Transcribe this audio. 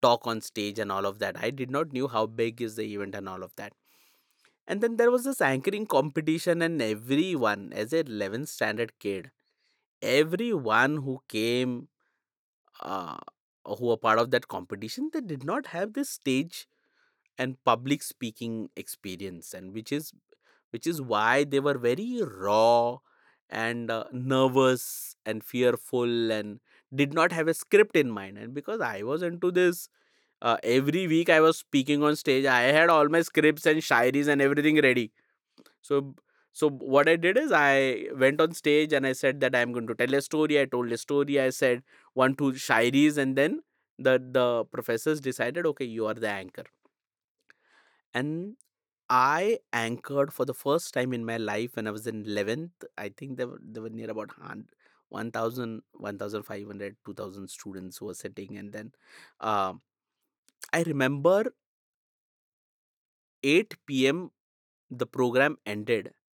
talk on stage and all of that. I did not knew how big is the event and all of that. And then there was this anchoring competition, and everyone, as a 11th standard kid, everyone who came, uh, who were part of that competition, they did not have this stage and public speaking experience, and which is why they were very raw and nervous and fearful and did not have a script in mind. And because I was into this, every week I was speaking on stage, I had all my scripts and shairis and everything ready. So so what I did is I went on stage and I said that I'm going to tell a story. I told a story, I said one two shairis, and then the professors decided, okay, you are the anchor. And I anchored for the first time in my life when I was in 11th. I think there were near about 1,000, students who were sitting. And then um I remember 8 p.m. the program ended,